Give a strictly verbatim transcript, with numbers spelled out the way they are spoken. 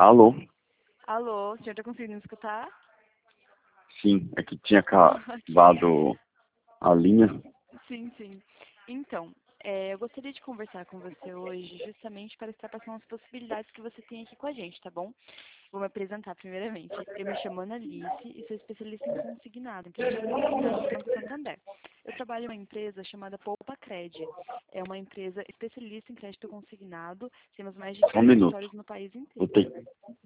Alô? Alô, o senhor tá conseguindo me escutar? Sim, é que tinha Ok. acabado a linha. Sim, sim. Então, é, eu gostaria de conversar com você hoje justamente para estar passando as possibilidades que você tem aqui com a gente, tá bom? Vou me apresentar primeiramente. Eu me chamo Annalise e sou especialista em consignado, em crédito consignado do Banco Santander. Eu trabalho em uma empresa chamada Poupa Cred. É uma empresa especialista em crédito consignado. Temos mais de Só um quinze minuto. escritórios no país Vou inteiro. ter,